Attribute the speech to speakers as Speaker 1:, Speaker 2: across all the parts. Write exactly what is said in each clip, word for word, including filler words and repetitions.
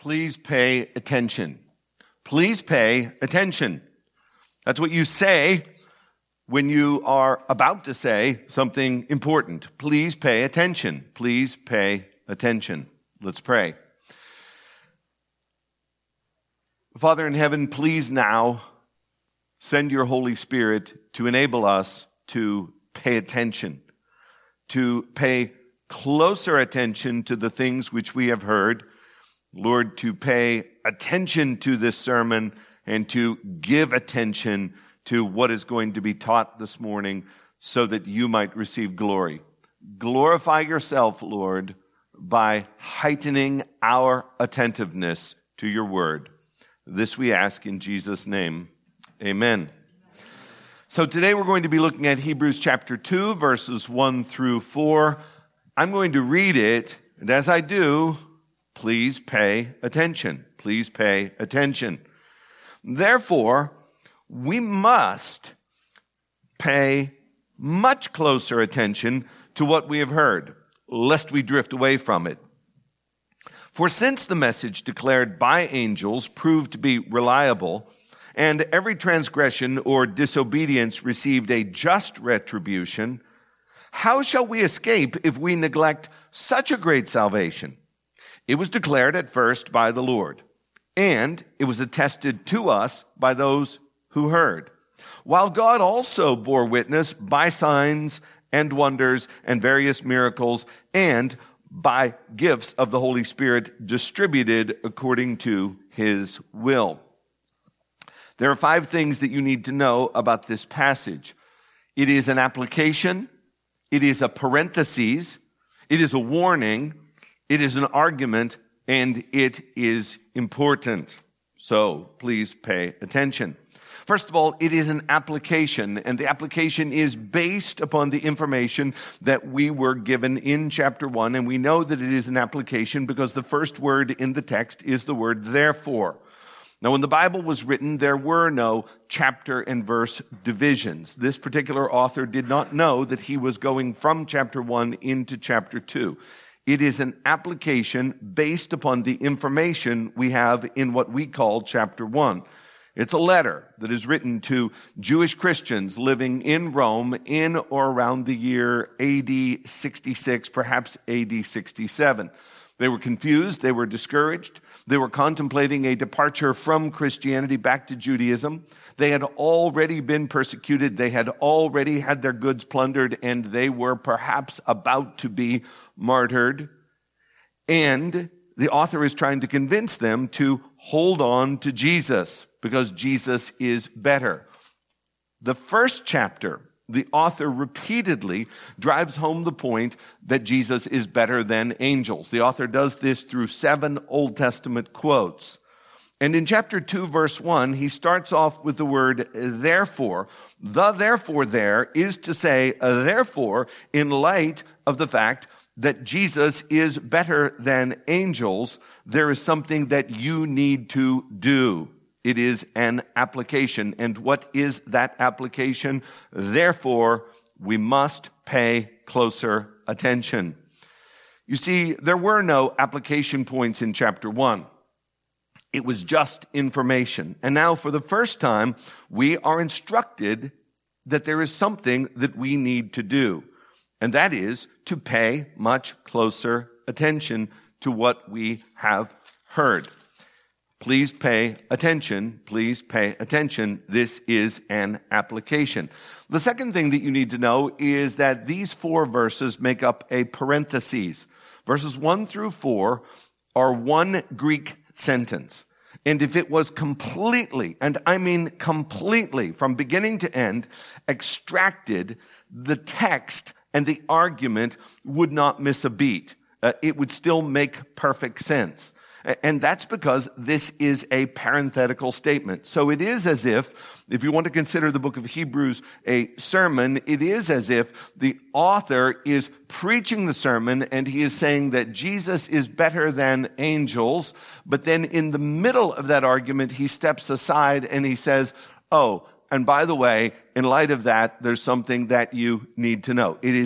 Speaker 1: Please pay attention. Please pay attention. That's what you say when you are about to say something important. Please pay attention. Please pay attention. Let's pray. Father in heaven, please now send your Holy Spirit to enable us to pay attention, to pay closer attention to the things which we have heard. Lord, to pay attention to this sermon and to give attention to what is going to be taught this morning so that you might receive glory. Glorify yourself, Lord, by heightening our attentiveness to your word. This we ask in Jesus' name. Amen. So today we're going to be looking at Hebrews chapter two, verses one through four. I'm going to read it, and as I do, please pay attention. Please pay attention. Therefore, we must pay much closer attention to what we have heard, lest we drift away from it. For since the message declared by angels proved to be reliable, and every transgression or disobedience received a just retribution, how shall we escape if we neglect such a great salvation? It was declared at first by the Lord, and it was attested to us by those who heard, while God also bore witness by signs and wonders and various miracles and by gifts of the Holy Spirit distributed according to his will. There are five things that you need to know about this passage. It is an application, it is a parenthesis, it is a warning, it is an argument, and it is important. So please pay attention. First of all, it is an application, and the application is based upon the information that we were given in chapter one, and we know that it is an application because the first word in the text is the word therefore. Now, when the Bible was written, there were no chapter and verse divisions. This particular author did not know that he was going from chapter one into chapter two. It is an application based upon the information we have in what we call chapter one. It's a letter that is written to Jewish Christians living in Rome in or around the year A D sixty-six, perhaps A D sixty-seven. They were confused, they were discouraged, they were contemplating a departure from Christianity back to Judaism. They had already been persecuted, they had already had their goods plundered, and they were perhaps about to be martyred. And the author is trying to convince them to hold on to Jesus, because Jesus is better. The first chapter, the author repeatedly drives home the point that Jesus is better than angels. The author does this through seven Old Testament quotes. And in chapter two, verse one, he starts off with the word therefore. The therefore there is to say, therefore, in light of the fact that Jesus is better than angels, there is something that you need to do. It is an application. And what is that application? Therefore, we must pay closer attention. You see, there were no application points in chapter one. It was just information. And now, for the first time, we are instructed that there is something that we need to do. And that is to pay much closer attention to what we have heard. Please pay attention. Please pay attention. This is an application. The second thing that you need to know is that these four verses make up a parenthesis. Verses one through four are one Greek sentence. And if it was completely, and I mean completely, from beginning to end, extracted, the text and the argument would not miss a beat. Uh, it would still make perfect sense. And that's because this is a parenthetical statement. So it is as if, if you want to consider the book of Hebrews a sermon, it is as if the author is preaching the sermon and he is saying that Jesus is better than angels. But then in the middle of that argument, he steps aside and he says, oh, and by the way, in light of that, there's something that you need to know. It is a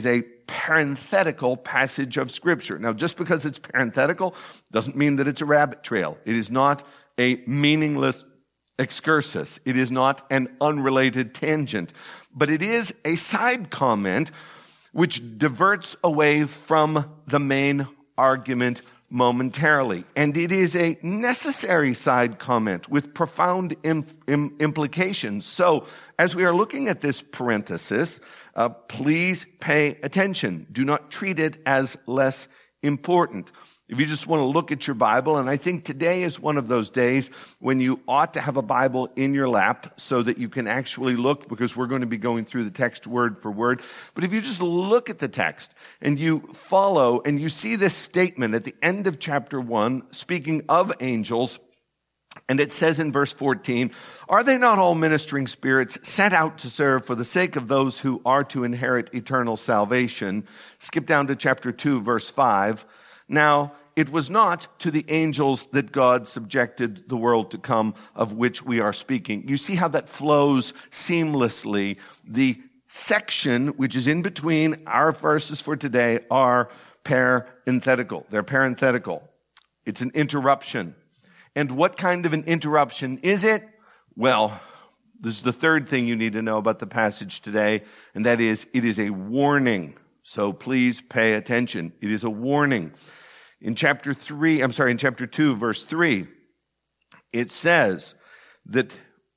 Speaker 1: parenthetical passage of Scripture. Now, just because it's parenthetical doesn't mean that it's a rabbit trail. It is not a meaningless excursus. It is not an unrelated tangent, but it is a side comment which diverts away from the main argument momentarily. And it is a necessary side comment with profound im- im- implications. So, as we are looking at this parenthesis, uh, please pay attention. Do not treat it as less important. If you just want to look at your Bible, and I think today is one of those days when you ought to have a Bible in your lap so that you can actually look, because we're going to be going through the text word for word. But if you just look at the text and you follow and you see this statement at the end of chapter one, speaking of angels, and it says in verse fourteen, "Are they not all ministering spirits sent out to serve for the sake of those who are to inherit eternal salvation?" Skip down to chapter two, verse five. "Now, it was not to the angels that God subjected the world to come, of which we are speaking." You see how that flows seamlessly. The section which is in between our verses for today are parenthetical. They're parenthetical. It's an interruption. And what kind of an interruption is it? Well, this is the third thing you need to know about the passage today, and that is, it is a warning. So please pay attention. It is a warning. In chapter three, I'm sorry, in chapter two, verse three, it says that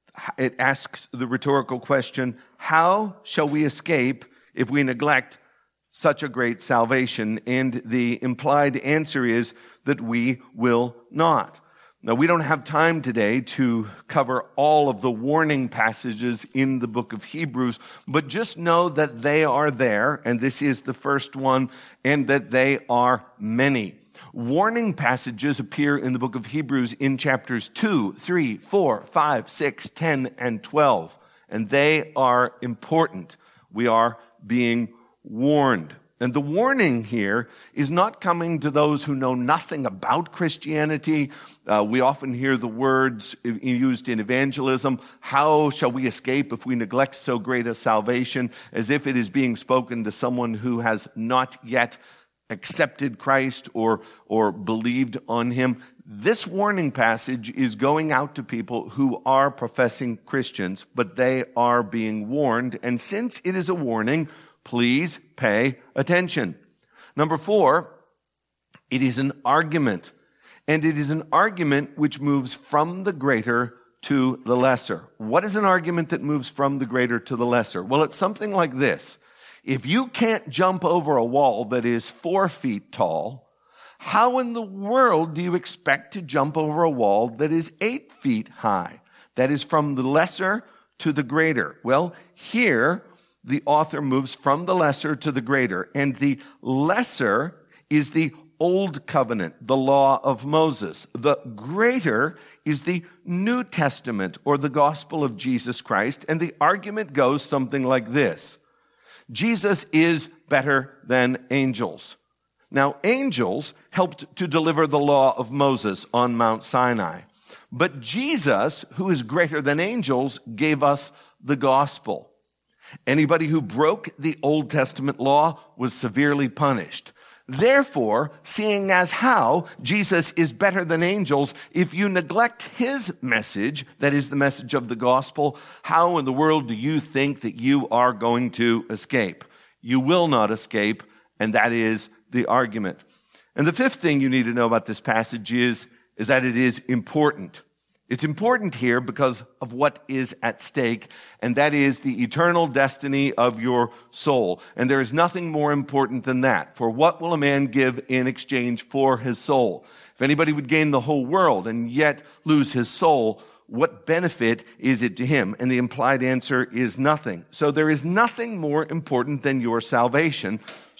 Speaker 1: it asks the rhetorical question, how shall we escape if we neglect such a great salvation? And the implied answer is that we will not. Now, we don't have time today to cover all of the warning passages in the book of Hebrews, but just know that they are there, and this is the first one, and that they are many. Warning passages appear in the book of Hebrews in chapters two, three, four, five, six, ten, and twelve, and they are important. We are being warned. And the warning here is not coming to those who know nothing about Christianity. Uh, we often hear the words used in evangelism, how shall we escape if we neglect so great a salvation, as if it is being spoken to someone who has not yet accepted Christ or, or believed on him. This warning passage is going out to people who are professing Christians, but they are being warned. And since it is a warning, please pay attention. Number four, it is an argument. And it is an argument which moves from the greater to the lesser. What is an argument that moves from the greater to the lesser? Well, it's something like this. If you can't jump over a wall that is four feet tall, how in the world do you expect to jump over a wall that is eight feet high? That is from the lesser to the greater. Well, here, the author moves from the lesser to the greater, and the lesser is the Old Covenant, the law of Moses. The greater is the New Testament, or the gospel of Jesus Christ, and the argument goes something like this. Jesus is better than angels. Now, angels helped to deliver the law of Moses on Mount Sinai, but Jesus, who is greater than angels, gave us the gospel. Anybody who broke the Old Testament law was severely punished. Therefore, seeing as how Jesus is better than angels, if you neglect his message, that is the message of the gospel, how in the world do you think that you are going to escape? You will not escape, and that is the argument. And the fifth thing you need to know about this passage is, is that it is important. It's important here because of what is at stake, and that is the eternal destiny of your soul. And there is nothing more important than that. For what will a man give in exchange for his soul? If anybody would gain the whole world and yet lose his soul, what benefit is it to him? And the implied answer is nothing. So there is nothing more important than your salvation.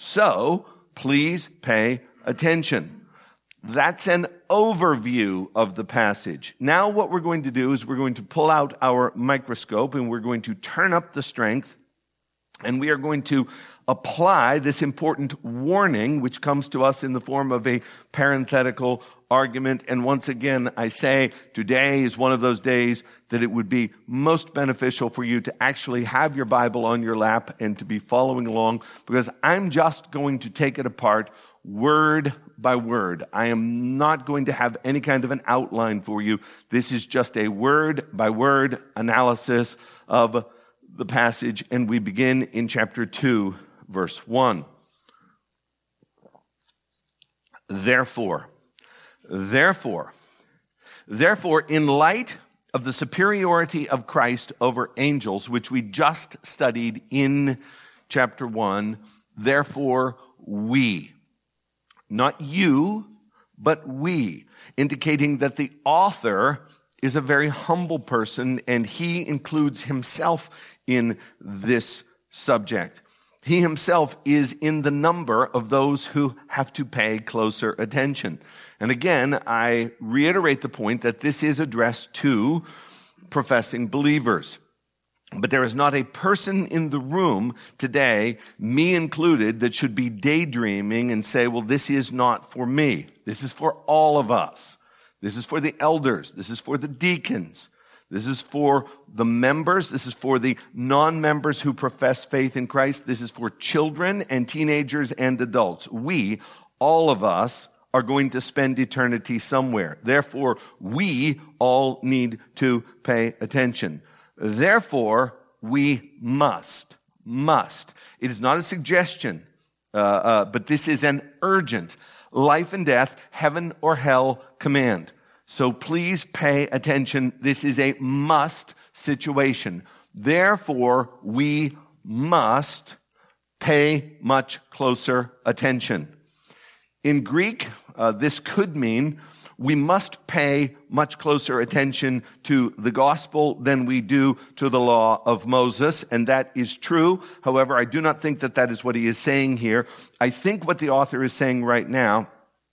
Speaker 1: So please pay attention. That's an overview of the passage. Now what we're going to do is we're going to pull out our microscope and we're going to turn up the strength, and we are going to apply this important warning, which comes to us in the form of a parenthetical argument. And once again, I say today is one of those days that it would be most beneficial for you to actually have your Bible on your lap and to be following along, because I'm just going to take it apart word by word. I am not going to have any kind of an outline for you. This is just a word by word analysis of the passage, and we begin in chapter two, verse one. Therefore, therefore, therefore, in light of the superiority of Christ over angels, which we just studied in chapter one, therefore we, not you, but we, indicating that the author is a very humble person, and he includes himself in this subject. He himself is in the number of those who have to pay closer attention. And again, I reiterate the point that this is addressed to professing believers. But there is not a person in the room today, me included, that should be daydreaming and say, well, this is not for me. This is for all of us. This is for the elders. This is for the deacons. This is for the members. This is for the non-members who profess faith in Christ. This is for children and teenagers and adults. We, all of us, are going to spend eternity somewhere. Therefore, we all need to pay attention. Therefore, we must, must. It is not a suggestion, uh, uh, but this is an urgent life and death, heaven or hell command. So please pay attention. This is a must situation. Therefore, we must pay much closer attention. In Greek, uh, this could mean we must pay much closer attention to the gospel than we do to the law of Moses, and that is true. However, I do not think that that is what he is saying here. I think what the author is saying right now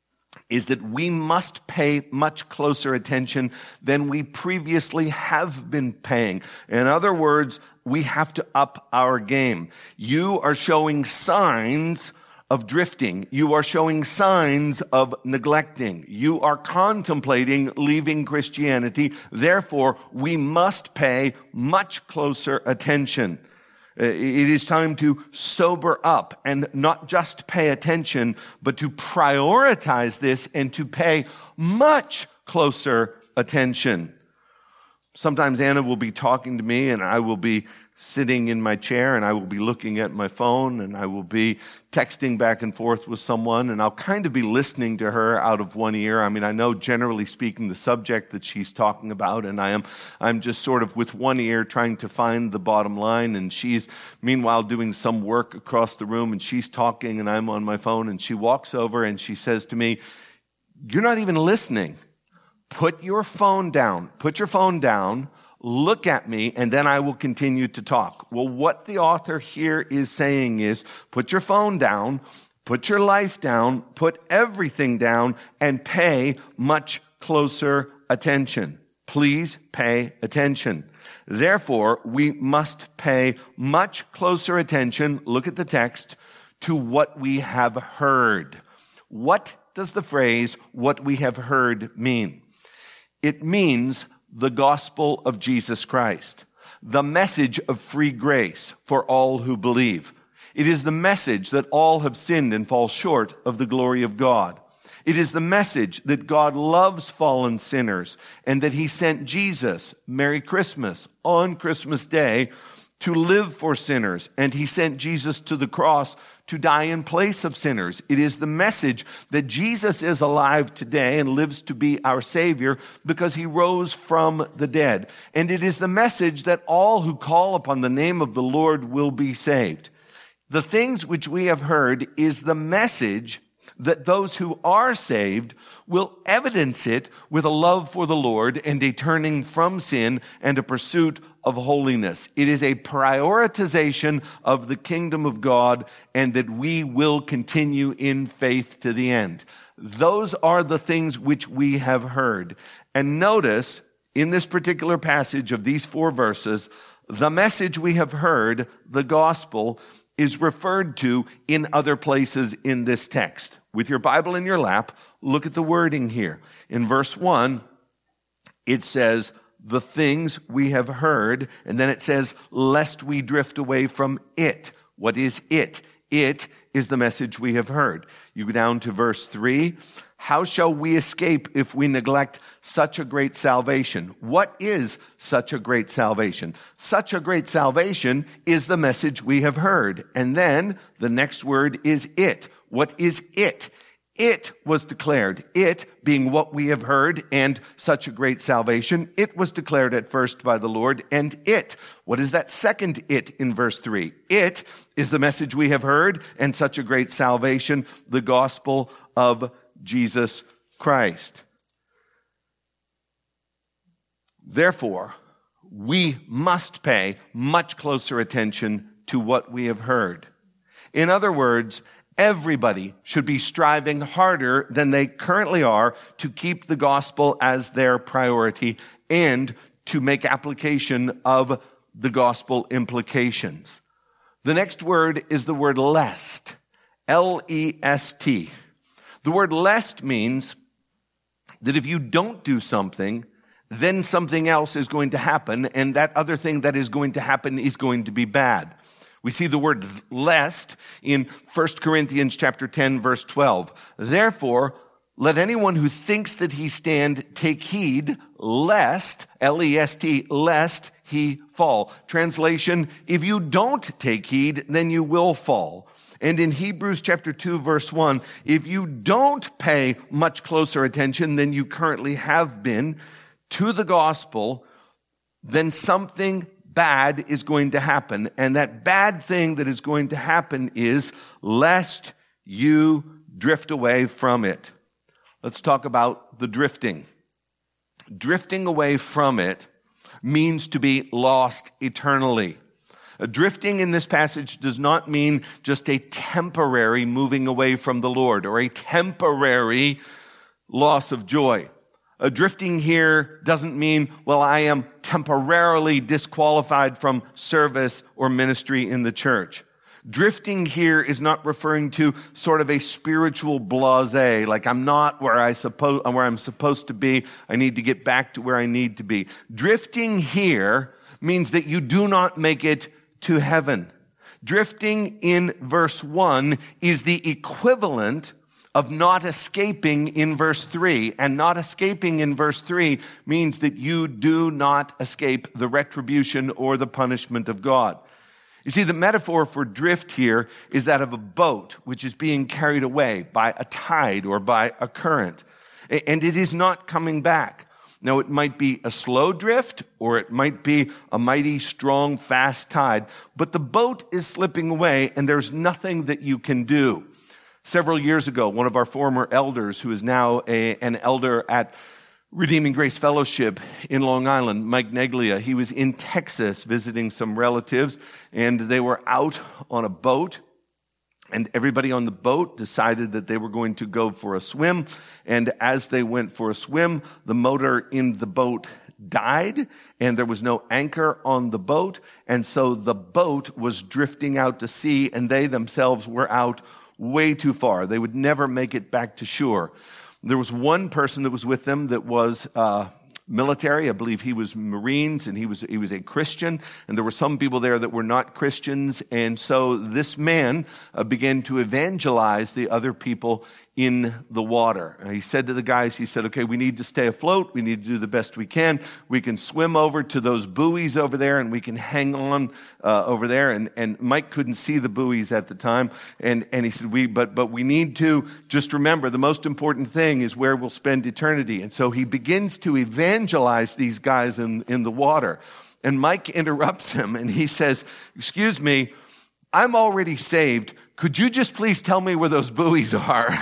Speaker 1: is that we must pay much closer attention than we previously have been paying. In other words, we have to up our game. You are showing signs of drifting. You are showing signs of neglecting. You are contemplating leaving Christianity. Therefore, we must pay much closer attention. It is time to sober up and not just pay attention, but to prioritize this and to pay much closer attention. Sometimes Anna will be talking to me and I will be sitting in my chair and I will be looking at my phone and I will be texting back and forth with someone, and I'll kind of be listening to her out of one ear. I mean, I know generally speaking the subject that she's talking about, and I am I'm just sort of with one ear trying to find the bottom line, and she's meanwhile doing some work across the room, and she's talking and I'm on my phone, and she walks over and she says to me, "You're not even listening. Put your phone down. Put your phone down. Look at me, and then I will continue to talk." Well, what the author here is saying is, put your phone down, put your life down, put everything down, and pay much closer attention. Please pay attention. Therefore, we must pay much closer attention, look at the text, to what we have heard. What does the phrase, what we have heard, mean? It means the gospel of Jesus Christ, the message of free grace for all who believe. It is the message that all have sinned and fall short of the glory of God. It is the message that God loves fallen sinners and that he sent Jesus, Merry Christmas, on Christmas Day to live for sinners, and he sent Jesus to the cross to die in place of sinners. It is the message that Jesus is alive today and lives to be our Savior because he rose from the dead. And it is the message that all who call upon the name of the Lord will be saved. The things which we have heard is the message that those who are saved will evidence it with a love for the Lord and a turning from sin and a pursuit of holiness. It is a prioritization of the kingdom of God, and that we will continue in faith to the end. Those are the things which we have heard. And notice, in this particular passage of these four verses, the message we have heard, the gospel, is referred to in other places in this text. With your Bible in your lap, look at the wording here. In verse one, it says, the things we have heard, and then it says, lest we drift away from it. What is it? It is the message we have heard. You go down to verse three. How shall we escape if we neglect such a great salvation? What is such a great salvation? Such a great salvation is the message we have heard. And then the next word is it. What is it? It was declared. It being what we have heard and such a great salvation. It was declared at first by the Lord, and it. What is that second it in verse three? It is the message we have heard and such a great salvation, the gospel of Jesus Christ. Therefore, we must pay much closer attention to what we have heard. In other words, everybody should be striving harder than they currently are to keep the gospel as their priority and to make application of the gospel implications. The next word is the word lest. L E S T. The word lest means that if you don't do something, then something else is going to happen, and that other thing that is going to happen is going to be bad. We see the word lest in First Corinthians chapter ten, verse twelve. Therefore, let anyone who thinks that he stand take heed, lest, L E S T, lest he fall. Translation, if you don't take heed, then you will fall. And in Hebrews chapter two, verse one, if you don't pay much closer attention than you currently have been to the gospel, then something bad is going to happen. And that bad thing that is going to happen is lest you drift away from it. Let's talk about the drifting. Drifting away from it means to be lost eternally. Drifting in this passage does not mean just a temporary moving away from the Lord or a temporary loss of joy. A drifting here doesn't mean, well, I am temporarily disqualified from service or ministry in the church. Drifting here is not referring to sort of a spiritual blasé, like I'm not where I suppose where I'm supposed to be. I need to get back to where I need to be. Drifting here means that you do not make it to heaven. Drifting in verse one is the equivalent of not escaping in verse three. And not escaping in verse three means that you do not escape the retribution or the punishment of God. You see, the metaphor for drift here is that of a boat which is being carried away by a tide or by a current. And it is not coming back. Now, it might be a slow drift, or it might be a mighty, strong, fast tide, but the boat is slipping away, and there's nothing that you can do. Several years ago, one of our former elders, who is now a, an elder at Redeeming Grace Fellowship in Long Island, Mike Neglia, he was in Texas visiting some relatives, and they were out on a boat. And everybody on the boat decided that they were going to go for a swim. And as they went for a swim, the motor in the boat died, and there was no anchor on the boat. And so the boat was drifting out to sea, and they themselves were out way too far. They would never make it back to shore. There was one person that was with them that was uh military. I believe he was Marines, and he was he was a Christian, and there were some people there that were not Christians, and so this man uh, began to evangelize the other people in the water. And he said to the guys, he said, okay, we need to stay afloat. We need to do the best we can. We can swim over to those buoys over there, and we can hang on uh, over there. And, and Mike couldn't see the buoys at the time. And, and he said, we, but, but we need to just remember the most important thing is where we'll spend eternity. And so he begins to evangelize these guys in, in the water. And Mike interrupts him, and he says, excuse me, I'm already saved. Could you just please tell me where those buoys are?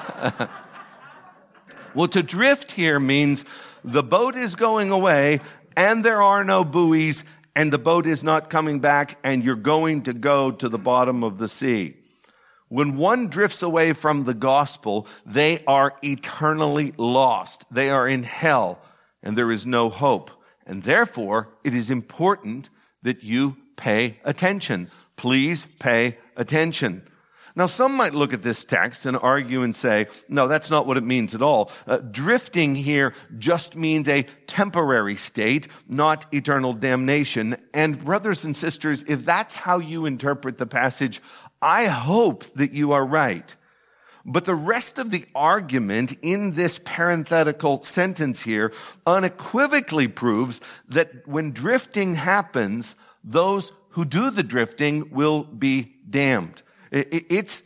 Speaker 1: Well, to drift here means the boat is going away and there are no buoys and the boat is not coming back and you're going to go to the bottom of the sea. When one drifts away from the gospel, they are eternally lost. They are in hell and there is no hope. And therefore, it is important that you pay attention. Please pay attention. Now, some might look at this text and argue and say, no, that's not what it means at all. Uh, drifting here just means a temporary state, not eternal damnation. And brothers and sisters, if that's how you interpret the passage, I hope that you are right. But the rest of the argument in this parenthetical sentence here unequivocally proves that when drifting happens, those who do the drifting will be damned. It's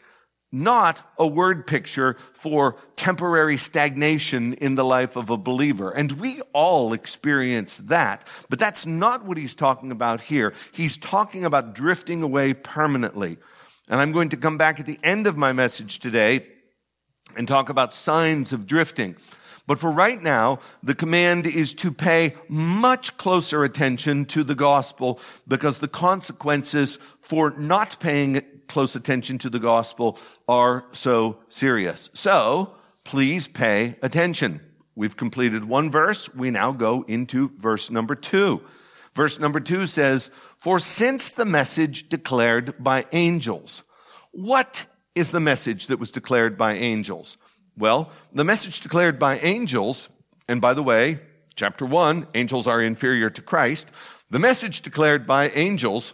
Speaker 1: not a word picture for temporary stagnation in the life of a believer. And we all experience that. But that's not what he's talking about here. He's talking about drifting away permanently. And I'm going to come back at the end of my message today and talk about signs of drifting. But for right now, the command is to pay much closer attention to the gospel because the consequences for not paying close attention to the gospel are so serious. So, please pay attention. We've completed one verse. We now go into verse number two. Verse number two says, "For since the message declared by angels." What is the message that was declared by angels? Well, the message declared by angels, and by the way, chapter one, angels are inferior to Christ. The message declared by angels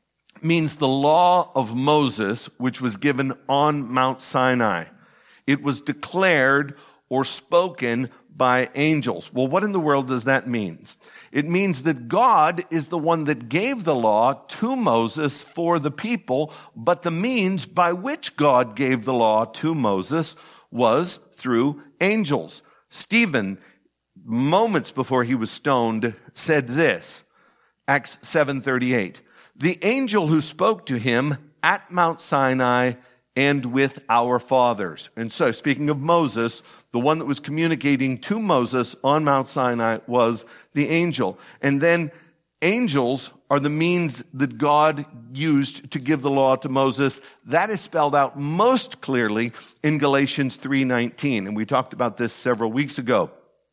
Speaker 1: means the law of Moses, which was given on Mount Sinai. It was declared or spoken by angels. Well, what in the world does that mean? It means that God is the one that gave the law to Moses for the people, but the means by which God gave the law to Moses was through angels. Stephen, moments before he was stoned, said this, Acts seven thirty-eight. "The angel who spoke to him at Mount Sinai and with our fathers." And so, speaking of Moses, the one that was communicating to Moses on Mount Sinai was the angel. And then angels are the means that God used to give the law to Moses. That is spelled out most clearly in Galatians three nineteen. And we talked about this several weeks ago.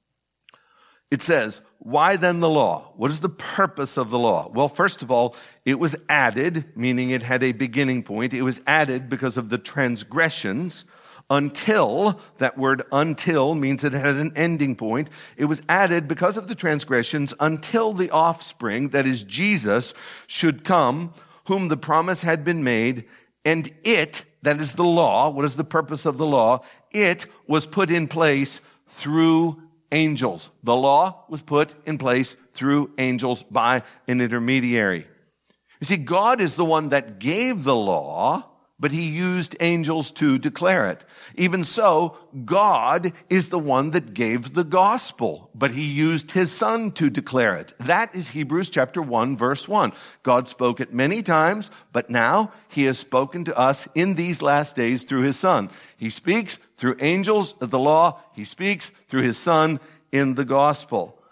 Speaker 1: It says, "Why then the law?" What is the purpose of the law? Well, first of all, it was added, meaning it had a beginning point. It was added because of the transgressions until, that word until means it had an ending point. It was added because of the transgressions until the offspring, that is Jesus, should come, whom the promise had been made, and it, that is the law, what is the purpose of the law? It was put in place through angels. The law was put in place through angels by an intermediary. You see, God is the one that gave the law, but he used angels to declare it. Even so, God is the one that gave the gospel, but he used his son to declare it. That is Hebrews chapter one, verse one. God spoke it many times, but now he has spoken to us in these last days through his son. He speaks through angels of the law. He speaks through his son in the gospel.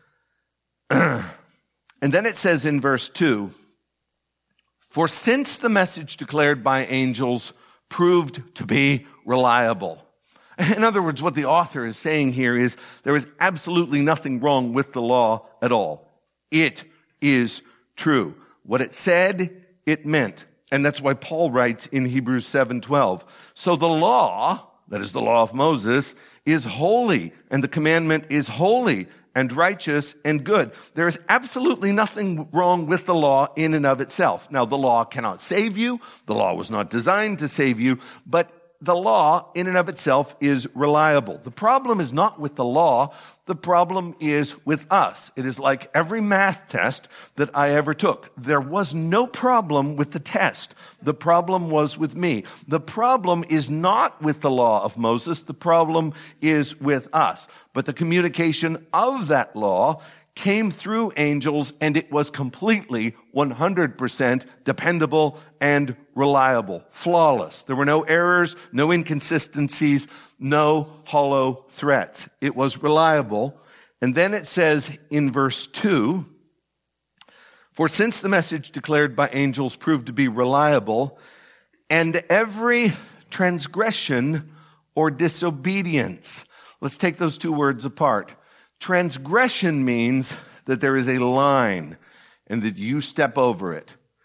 Speaker 1: And then it says in verse two, "For since the message declared by angels proved to be reliable." In other words, what the author is saying here is there is absolutely nothing wrong with the law at all. It is true. What it said, it meant. And that's why Paul writes in Hebrews seven twelve, "So the law," that is the law of Moses, "is holy, and the commandment is holy and righteous and good." There is absolutely nothing wrong with the law in and of itself. Now, the law cannot save you. The law was not designed to save you, but the law in and of itself is reliable. The problem is not with the law. The problem is with us. It is like every math test that I ever took. There was no problem with the test. The problem was with me. The problem is not with the law of Moses. The problem is with us. But the communication of that law came through angels, and it was completely one hundred percent dependable and reliable, flawless. There were no errors, no inconsistencies, no hollow threats. It was reliable. And then it says in verse two, "For since the message declared by angels proved to be reliable, and every transgression or disobedience." Let's take those two words apart. Transgression means that there is a line and that you step over it.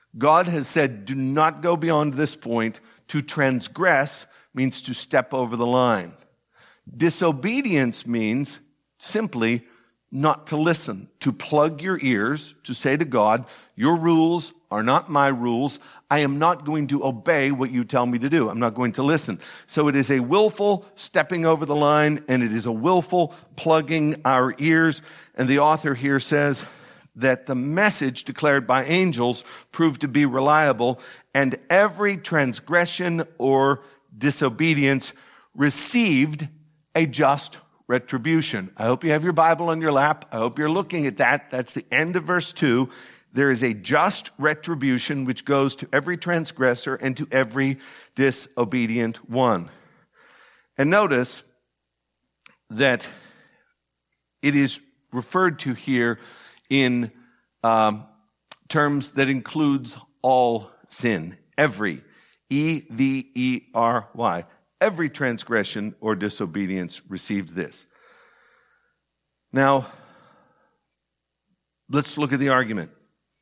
Speaker 1: God has said, do not go beyond this point. To transgress means to step over the line. Disobedience means simply not to listen, to plug your ears, to say to God, your rules are not my rules. I am not going to obey what you tell me to do. I'm not going to listen. So it is a willful stepping over the line, and it is a willful plugging our ears. And the author here says that the message declared by angels proved to be reliable, and every transgression or disobedience received a just retribution. I hope you have your Bible on your lap. I hope you're looking at that. That's the end of verse two. There is a just retribution which goes to every transgressor and to every disobedient one. And notice that it is referred to here in um, terms that includes all sin. Every. E V E R Y. Every transgression or disobedience received this. Now, let's look at the argument.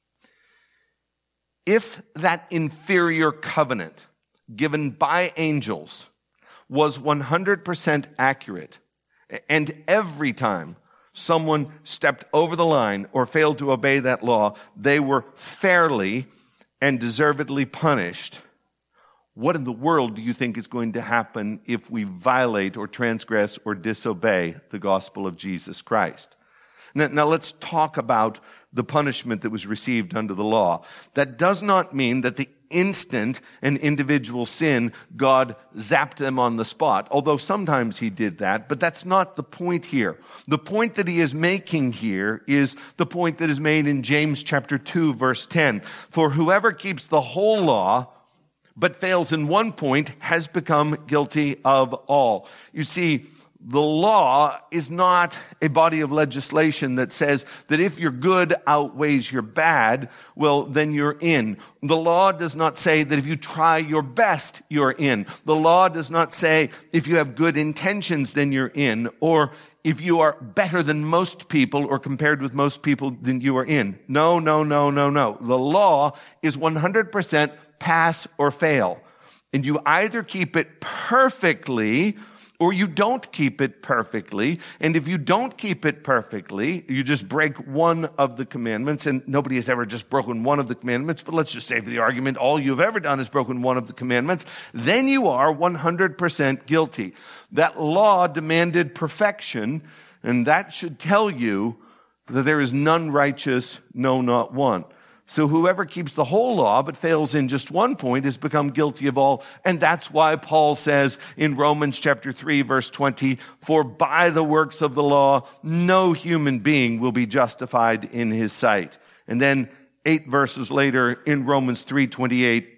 Speaker 1: If that inferior covenant given by angels was one hundred percent accurate, and every time someone stepped over the line or failed to obey that law, they were fairly and deservedly punished, what in the world do you think is going to happen if we violate or transgress or disobey the gospel of Jesus Christ? Now, now let's talk about the punishment that was received under the law. That does not mean that the instant an individual sin, God zapped them on the spot, although sometimes he did that, but that's not the point here. The point that he is making here is the point that is made in James chapter two, verse ten. For whoever keeps the whole law but fails in one point has become guilty of all. You see, the law is not a body of legislation that says that if your good outweighs your bad, well, then you're in. The law does not say that if you try your best, you're in. The law does not say if you have good intentions, then you're in, or if you are better than most people or compared with most people, then you are in. No, no, no, no, no. The law is one hundred percent pass or fail. And you either keep it perfectly or you don't keep it perfectly. And if you don't keep it perfectly, you just break one of the commandments. And nobody has ever just broken one of the commandments, but let's just say for the argument, all you've ever done is broken one of the commandments. Then you are one hundred percent guilty. That law demanded perfection, and that should tell you that there is none righteous, no, not one. So whoever keeps the whole law but fails in just one point has become guilty of all. And that's why Paul says in Romans chapter three, verse twenty, for by the works of the law, no human being will be justified in his sight. And then eight verses later in Romans three twenty-eight,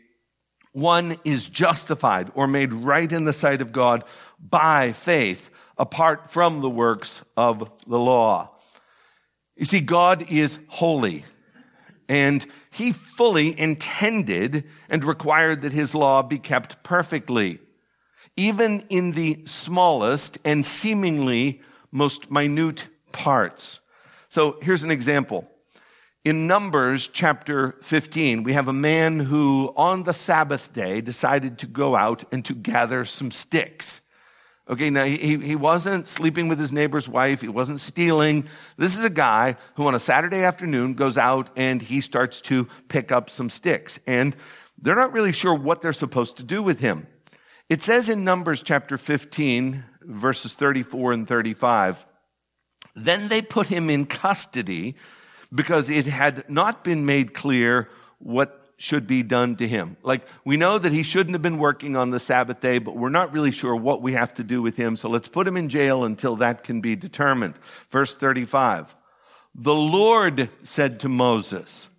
Speaker 1: one is justified or made right in the sight of God by faith, apart from the works of the law. You see, God is holy. And he fully intended and required that his law be kept perfectly, even in the smallest and seemingly most minute parts. So here's an example. In Numbers chapter fifteen, we have a man who on the Sabbath day decided to go out and to gather some sticks. Okay, now he, he wasn't sleeping with his neighbor's wife. He wasn't stealing. This is a guy who on a Saturday afternoon goes out and he starts to pick up some sticks. And they're not really sure what they're supposed to do with him. It says in Numbers chapter fifteen, verses thirty-four and thirty-five, then they put him in custody because it had not been made clear what should be done to him. Like, we know that he shouldn't have been working on the Sabbath day, but we're not really sure what we have to do with him. So let's put him in jail until that can be determined. Verse thirty-five. The Lord said to Moses,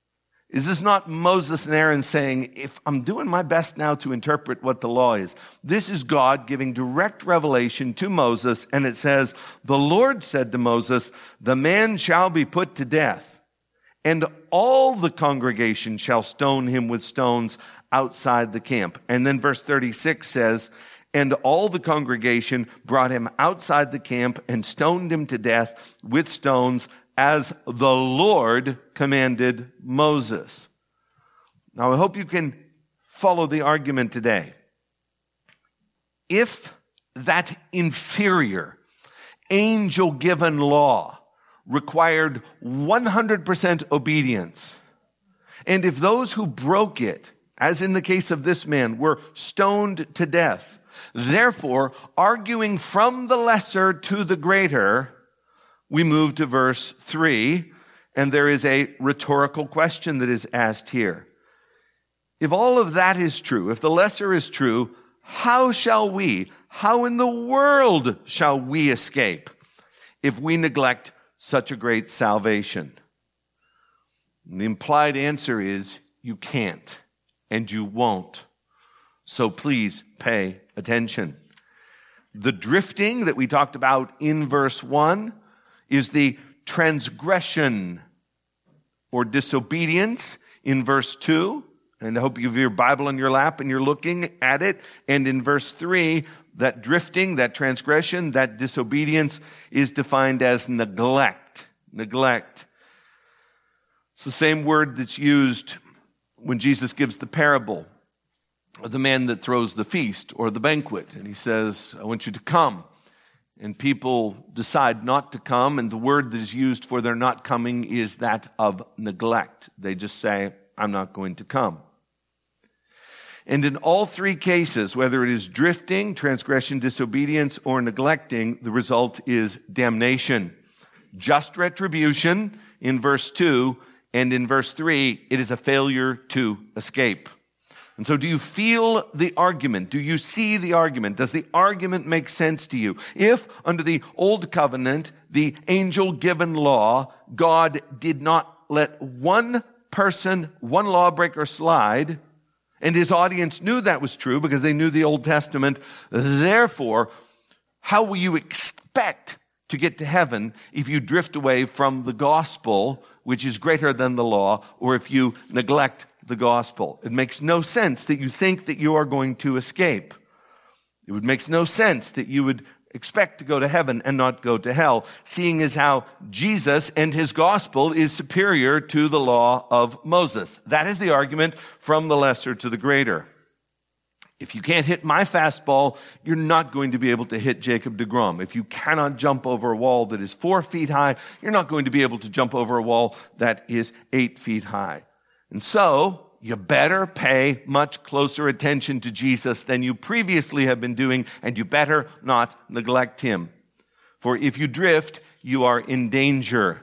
Speaker 1: is this not Moses and Aaron saying, if I'm doing my best now to interpret what the law is, this is God giving direct revelation to Moses. And it says, the Lord said to Moses, the man shall be put to death. And all the congregation shall stone him with stones outside the camp. And then verse thirty-six says, and all the congregation brought him outside the camp and stoned him to death with stones as the Lord commanded Moses. Now, I hope you can follow the argument today. If that inferior, angel-given law required one hundred percent obedience, and if those who broke it, as in the case of this man, were stoned to death, therefore, arguing from the lesser to the greater, we move to verse three, and there is a rhetorical question that is asked here. If all of that is true, if the lesser is true, how shall we, how in the world shall we escape if we neglect such a great salvation? And the implied answer is you can't and you won't. So please pay attention. The drifting that we talked about in verse one is the transgression or disobedience in verse two. And I hope you have your Bible in your lap and you're looking at it. And in verse three, that drifting, that transgression, that disobedience is defined as neglect. Neglect. It's the same word that's used when Jesus gives the parable of the man that throws the feast or the banquet. And he says, I want you to come. And people decide not to come. And the word that is used for their not coming is that of neglect. They just say, I'm not going to come. And in all three cases, whether it is drifting, transgression, disobedience, or neglecting, the result is damnation. Just retribution in verse two, and in verse three, it is a failure to escape. And so do you feel the argument? Do you see the argument? Does the argument make sense to you? If under the old covenant, the angel-given law, God did not let one person, one lawbreaker slide, and his audience knew that was true because they knew the Old Testament. Therefore, how will you expect to get to heaven if you drift away from the gospel, which is greater than the law, or if you neglect the gospel? It makes no sense that you think that you are going to escape. It would make no sense that you would expect to go to heaven and not go to hell, seeing as how Jesus and his gospel is superior to the law of Moses. That is the argument from the lesser to the greater. If you can't hit my fastball, you're not going to be able to hit Jacob deGrom. If you cannot jump over a wall that is four feet high, you're not going to be able to jump over a wall that is eight feet high. And so, you better pay much closer attention to Jesus than you previously have been doing, and you better not neglect him. For if you drift, you are in danger.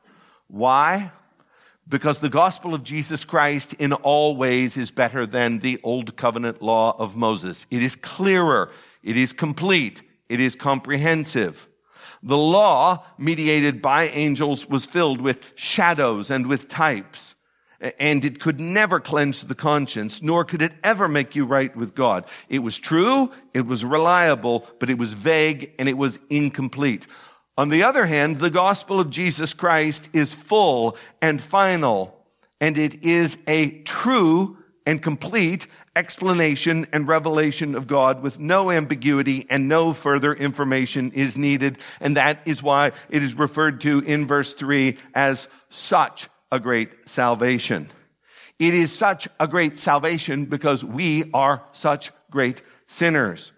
Speaker 1: Why? Because the gospel of Jesus Christ in all ways is better than the old covenant law of Moses. It is clearer, it is complete, it is comprehensive. The law, mediated by angels, was filled with shadows and with types. And it could never cleanse the conscience, nor could it ever make you right with God. It was true, it was reliable, but it was vague and it was incomplete. On the other hand, the gospel of Jesus Christ is full and final, and it is a true and complete explanation and revelation of God with no ambiguity, and no further information is needed. And that is why it is referred to in verse three as such a great salvation. It is such a great salvation because we are such great sinners.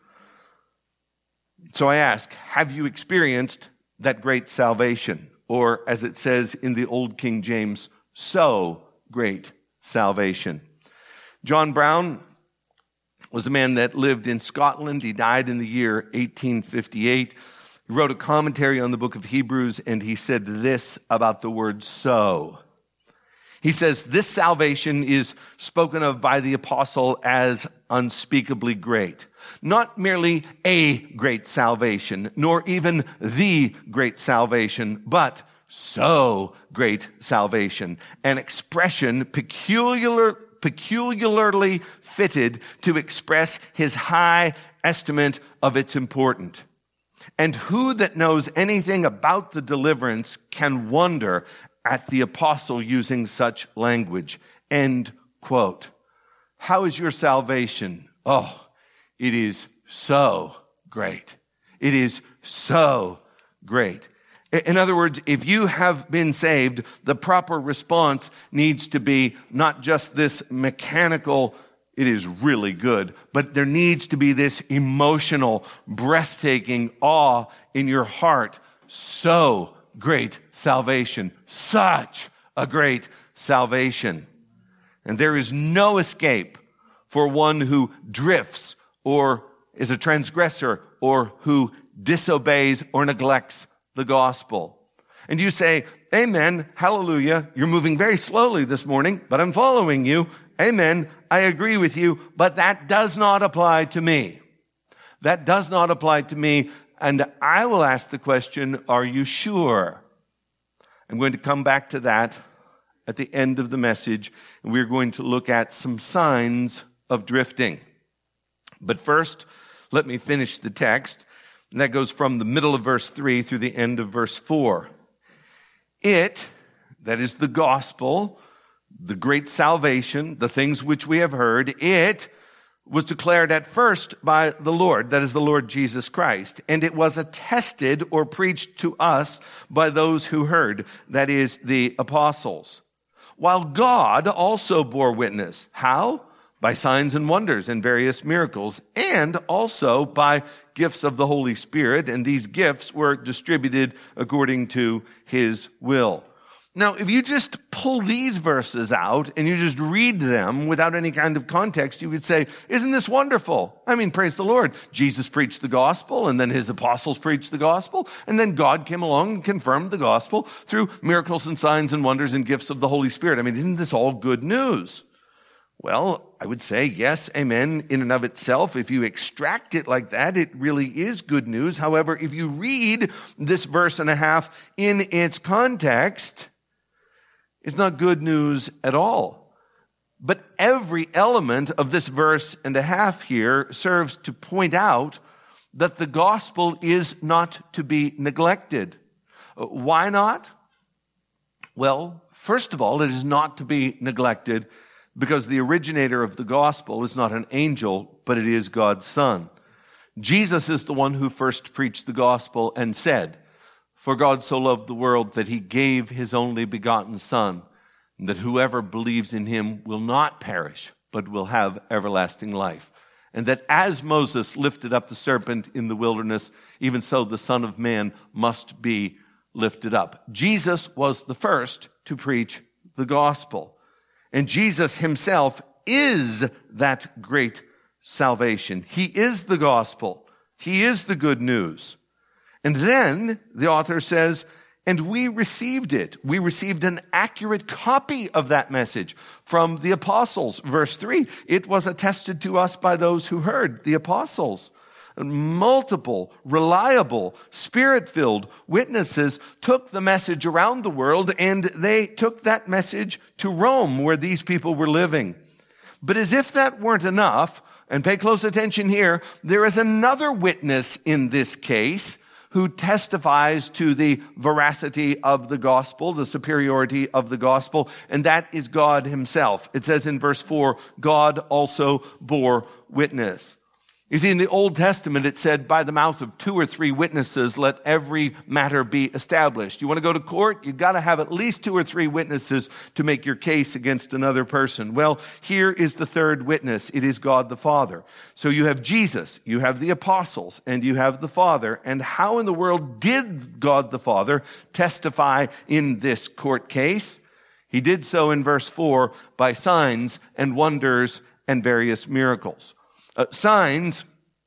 Speaker 1: So I ask, have you experienced that great salvation? Or as it says in the Old King James, so great salvation. John Brown was a man that lived in Scotland. He died in the year eighteen fifty-eight. He wrote a commentary on the book of Hebrews, and he said this about the word so. He says, this salvation is spoken of by the apostle as unspeakably great. Not merely a great salvation, nor even the great salvation, but so great salvation. An expression peculiar, peculiarly fitted to express his high estimate of its importance. And who that knows anything about the deliverance can wonder at the apostle using such language? End quote. How is your salvation? Oh, it is so great. It is so great. In other words, if you have been saved, the proper response needs to be not just this mechanical, it is really good, but there needs to be this emotional, breathtaking awe in your heart. So great salvation, such a great salvation. And there is no escape for one who drifts or is a transgressor or who disobeys or neglects the gospel. And you say, amen, hallelujah, you're moving very slowly this morning, but I'm following you. Amen, I agree with you, but that does not apply to me. That does not apply to me, and I will ask the question, are you sure? I'm going to come back to that at the end of the message, and we're going to look at some signs of drifting. But first, let me finish the text. And that goes from the middle of verse three through the end of verse four. It, that is the gospel, the great salvation, the things which we have heard, it was declared at first by the Lord, that is the Lord Jesus Christ. And it was attested or preached to us by those who heard, that is the apostles. While God also bore witness. How? By signs and wonders and various miracles, and also by gifts of the Holy Spirit, and these gifts were distributed according to his will. Now, if you just pull these verses out and you just read them without any kind of context, you would say, isn't this wonderful? I mean, praise the Lord. Jesus preached the gospel, and then his apostles preached the gospel, and then God came along and confirmed the gospel through miracles and signs and wonders and gifts of the Holy Spirit. I mean, isn't this all good news? Well, I would say yes, amen, in and of itself. If you extract it like that, it really is good news. However, if you read this verse and a half in its context, it's not good news at all. But every element of this verse and a half here serves to point out that the gospel is not to be neglected. Why not? Well, first of all, it is not to be neglected because the originator of the gospel is not an angel, but it is God's Son. Jesus is the one who first preached the gospel and said, "For God so loved the world that he gave his only begotten Son, and that whoever believes in him will not perish, but will have everlasting life. And that as Moses lifted up the serpent in the wilderness, even so the Son of Man must be lifted up." Jesus was the first to preach the gospel. And Jesus himself is that great salvation. He is the gospel. He is the good news. And then the author says, and we received it. We received an accurate copy of that message from the apostles. Verse three, it was attested to us by those who heard, the apostles. Multiple, reliable, spirit-filled witnesses took the message around the world, and they took that message to Rome, where these people were living. But as if that weren't enough, and pay close attention here, there is another witness in this case who testifies to the veracity of the gospel, the superiority of the gospel, and that is God himself. It says in verse four, God also bore witness. You see, in the Old Testament, it said, by the mouth of two or three witnesses, let every matter be established. You want to go to court? You've got to have at least two or three witnesses to make your case against another person. Well, here is the third witness. It is God the Father. So you have Jesus, you have the apostles, and you have the Father. And how in the world did God the Father testify in this court case? He did so in verse four by signs and wonders and various miracles. Uh, signs,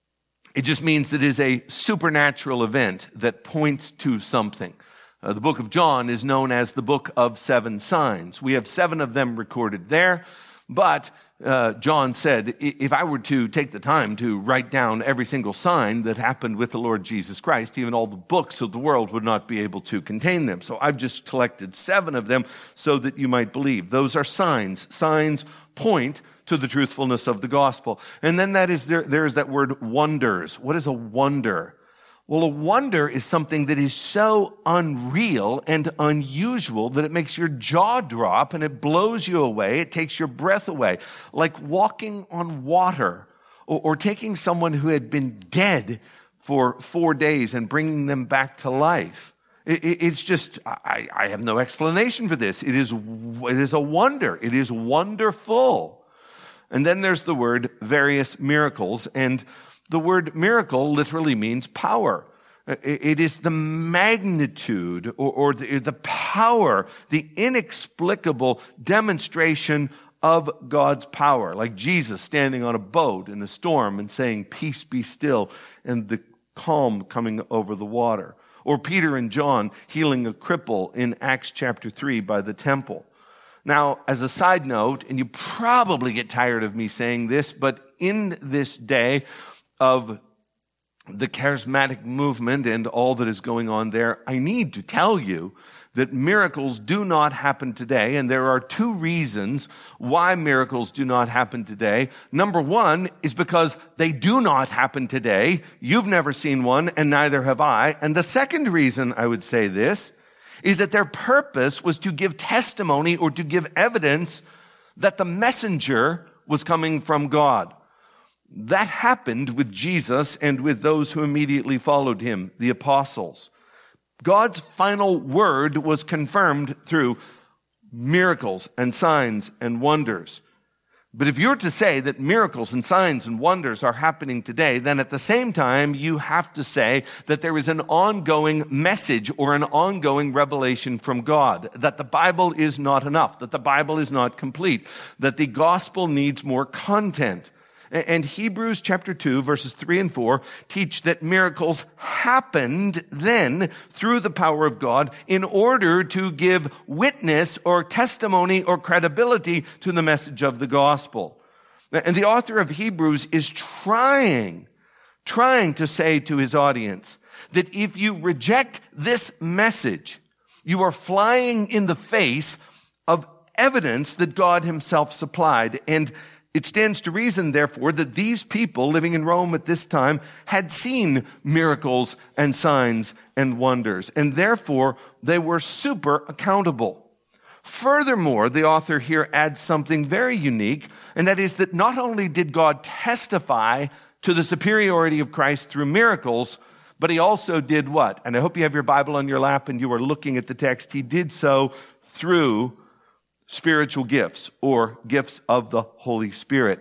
Speaker 1: it just means that it is a supernatural event that points to something. Uh, the book of John is known as the book of seven signs. We have seven of them recorded there, but uh, John said, if I were to take the time to write down every single sign that happened with the Lord Jesus Christ, even all the books of the world would not be able to contain them. So I've just collected seven of them so that you might believe. Those are signs. Signs point to the truthfulness of the gospel. And then that is there, there's that word wonders. What is a wonder? Well, a wonder is something that is so unreal and unusual that it makes your jaw drop and it blows you away. It takes your breath away. Like walking on water, or, or taking someone who had been dead for four days and bringing them back to life. It, it, it's just, I, I have no explanation for this. It is, it is a wonder. It is wonderful. And then there's the word various miracles. And the word miracle literally means power. It is the magnitude or, or the, the power, the inexplicable demonstration of God's power. Like Jesus standing on a boat in a storm and saying, "Peace, be still," and the calm coming over the water. Or Peter and John healing a cripple in Acts chapter three by the temple. Now, as a side note, and you probably get tired of me saying this, but in this day of the charismatic movement and all that is going on there, I need to tell you that miracles do not happen today, and there are two reasons why miracles do not happen today. Number one is because they do not happen today. You've never seen one, and neither have I. And the second reason I would say this is that their purpose was to give testimony or to give evidence that the messenger was coming from God. That happened with Jesus and with those who immediately followed him, the apostles. God's final word was confirmed through miracles and signs and wonders. But if you're to say that miracles and signs and wonders are happening today, then at the same time, you have to say that there is an ongoing message or an ongoing revelation from God, that the Bible is not enough, that the Bible is not complete, that the gospel needs more content. And Hebrews chapter two, verses three and four teach that miracles happened then through the power of God in order to give witness or testimony or credibility to the message of the gospel. And the author of Hebrews is trying, trying to say to his audience that if you reject this message, you are flying in the face of evidence that God himself supplied. And it stands to reason, therefore, that these people living in Rome at this time had seen miracles and signs and wonders, and therefore they were super accountable. Furthermore, the author here adds something very unique, and that is that not only did God testify to the superiority of Christ through miracles, but he also did what? And I hope you have your Bible on your lap and you are looking at the text. He did so through spiritual gifts or gifts of the Holy Spirit.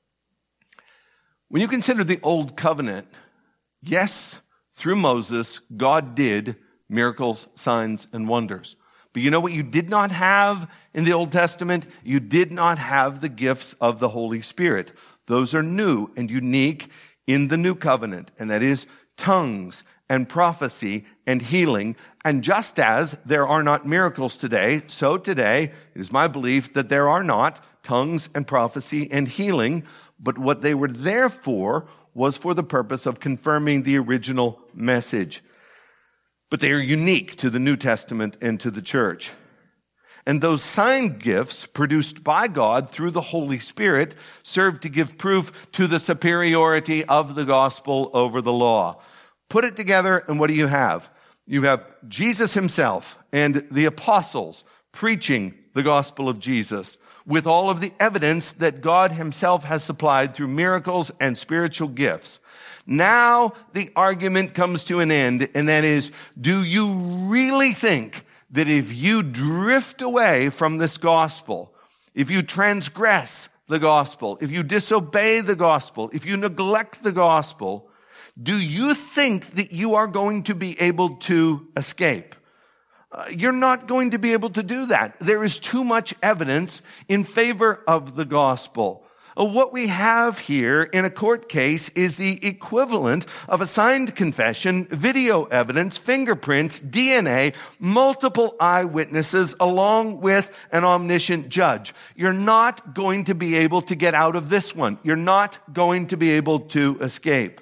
Speaker 1: When you consider the Old Covenant, yes, through Moses, God did miracles, signs, and wonders. But you know what you did not have in the Old Testament? You did not have the gifts of the Holy Spirit. Those are new and unique in the New Covenant, and that is tongues and prophecy and healing. And just as there are not miracles today, so today it is my belief that there are not tongues and prophecy and healing, but what they were there for was for the purpose of confirming the original message. But they are unique to the New Testament and to the church. And those sign gifts produced by God through the Holy Spirit serve to give proof to the superiority of the gospel over the law. Put it together, and what do you have? You have Jesus himself and the apostles preaching the gospel of Jesus with all of the evidence that God himself has supplied through miracles and spiritual gifts. Now the argument comes to an end, and that is, do you really think that if you drift away from this gospel, if you transgress the gospel, if you disobey the gospel, if you neglect the gospel, do you think that you are going to be able to escape? Uh, you're not going to be able to do that. There is too much evidence in favor of the gospel. Uh, what we have here in a court case is the equivalent of a signed confession, video evidence, fingerprints, D N A, multiple eyewitnesses, along with an omniscient judge. You're not going to be able to get out of this one. You're not going to be able to escape.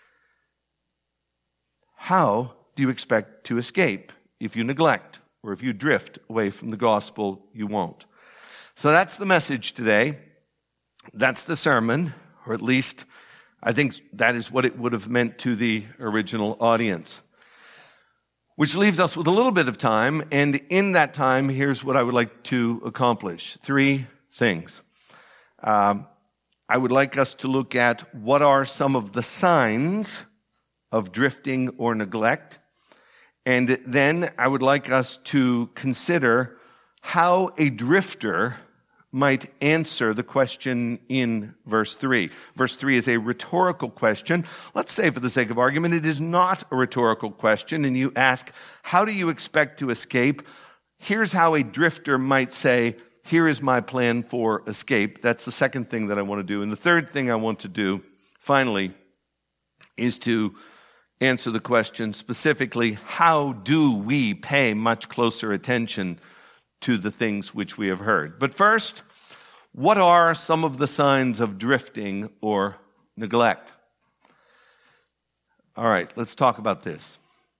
Speaker 1: How do you expect to escape? If you neglect or if you drift away from the gospel, you won't. So that's the message today. That's the sermon, or at least I think that is what it would have meant to the original audience. Which leaves us with a little bit of time, and in that time, here's what I would like to accomplish. Three things. Um, I would like us to look at what are some of the signs of drifting or neglect, And then I would like us to consider how a drifter might answer the question in verse three. Verse three is a rhetorical question. Let's say, for the sake of argument, it is not a rhetorical question, and you ask, how do you expect to escape? Here's how a drifter might say, here is my plan for escape. That's the second thing that I want to do. And the third thing I want to do, finally, is to answer the question specifically, how do we pay much closer attention to the things which we have heard? But first, what are some of the signs of drifting or neglect? All right, let's talk about this.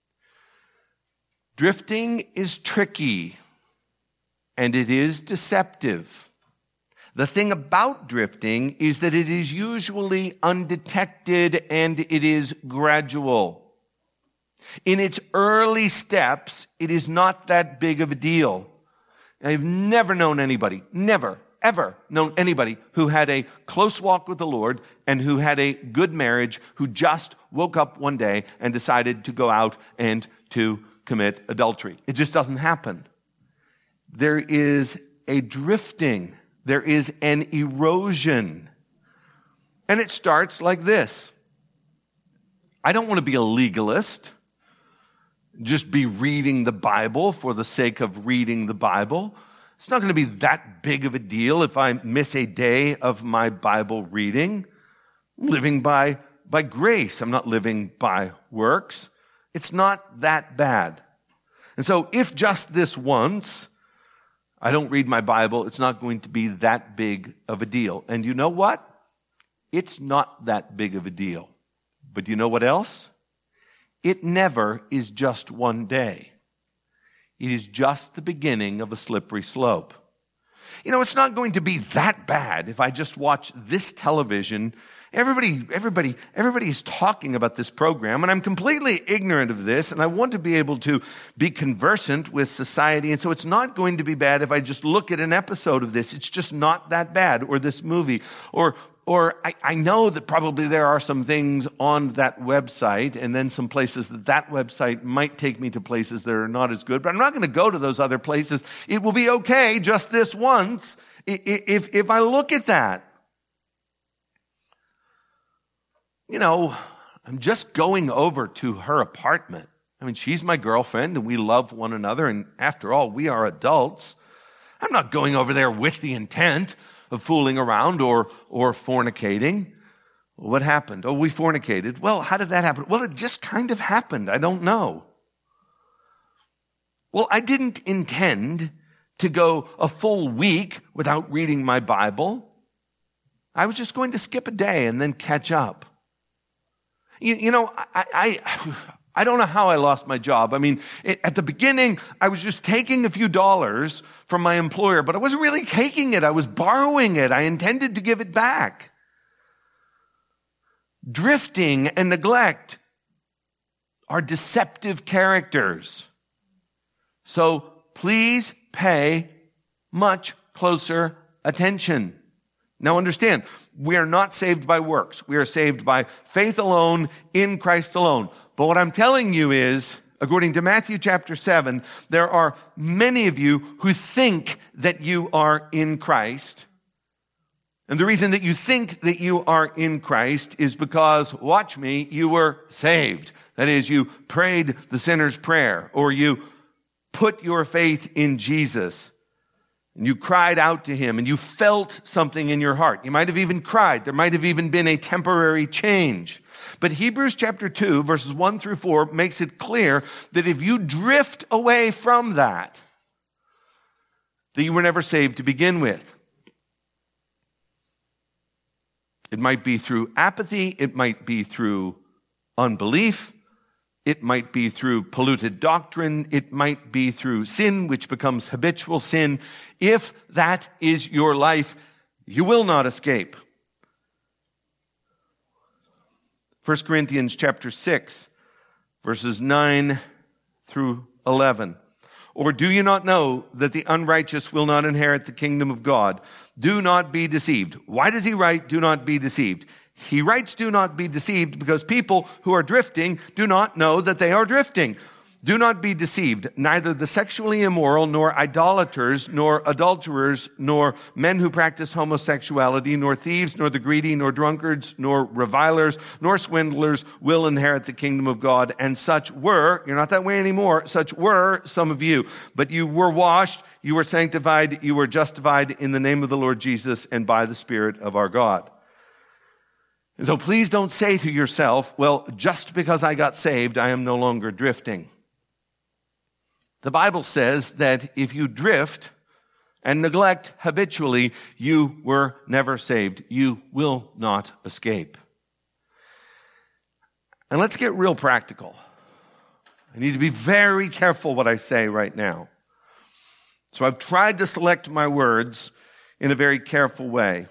Speaker 1: Drifting is tricky, and it is deceptive. The thing about drifting is that it is usually undetected and it is gradual. In its early steps, it is not that big of a deal. I've never known anybody, never, ever known anybody who had a close walk with the Lord and who had a good marriage, who just woke up one day and decided to go out and to commit adultery. It just doesn't happen. There is a drifting. There is an erosion. And it starts like this. I don't want to be a legalist, just be reading the Bible for the sake of reading the Bible. It's not going to be that big of a deal if I miss a day of my Bible reading. I'm living by, by grace. I'm not living by works. It's not that bad. And so if just this once I don't read my Bible, it's not going to be that big of a deal. And you know what? It's not that big of a deal. But you know what else? It never is just one day. It is just the beginning of a slippery slope. You know, it's not going to be that bad if I just watch this television. Everybody, everybody, everybody is talking about this program, and I'm completely ignorant of this, and I want to be able to be conversant with society, and so it's not going to be bad if I just look at an episode of this. It's just not that bad, or this movie, or or I, I know that probably there are some things on that website, and then some places that that website might take me to places that are not as good, but I'm not going to go to those other places. It will be okay just this once if if I look at that. You know, I'm just going over to her apartment. I mean, she's my girlfriend and we love one another. And after all, we are adults. I'm not going over there with the intent of fooling around or, or fornicating. What happened? Oh, we fornicated. Well, how did that happen? Well, it just kind of happened. I don't know. Well, I didn't intend to go a full week without reading my Bible. I was just going to skip a day and then catch up. You, you know, I, I I don't know how I lost my job. I mean, it, at the beginning, I was just taking a few dollars from my employer, but I wasn't really taking it. I was borrowing it. I intended to give it back. Drifting and neglect are deceptive characters. So please pay much closer attention. Now understand, we are not saved by works. We are saved by faith alone, in Christ alone. But what I'm telling you is, according to Matthew chapter seven, there are many of you who think that you are in Christ. And the reason that you think that you are in Christ is because, watch me, you were saved. That is, you prayed the sinner's prayer, or you put your faith in Jesus. And you cried out to him and you felt something in your heart. You might have even cried. There might have even been a temporary change. But Hebrews chapter two, verses one through four makes it clear that if you drift away from that, that you were never saved to begin with. It might be through apathy. It might be through unbelief. It might be through polluted doctrine. It might be through sin, which becomes habitual sin. If that is your life, you will not escape. First Corinthians chapter six, verses nine through eleven. Or do you not know that the unrighteous will not inherit the kingdom of God? Do not be deceived. Why does he write, do not be deceived? He writes, do not be deceived, because people who are drifting do not know that they are drifting. Do not be deceived. Neither the sexually immoral, nor idolaters, nor adulterers, nor men who practice homosexuality, nor thieves, nor the greedy, nor drunkards, nor revilers, nor swindlers will inherit the kingdom of God. And such were, you're not that way anymore, such were some of you. But you were washed, you were sanctified, you were justified in the name of the Lord Jesus and by the Spirit of our God. And so please don't say to yourself, well, just because I got saved, I am no longer drifting. The Bible says that if you drift and neglect habitually, you were never saved. You will not escape. And let's get real practical. I need to be very careful what I say right now. So I've tried to select my words in a very careful way.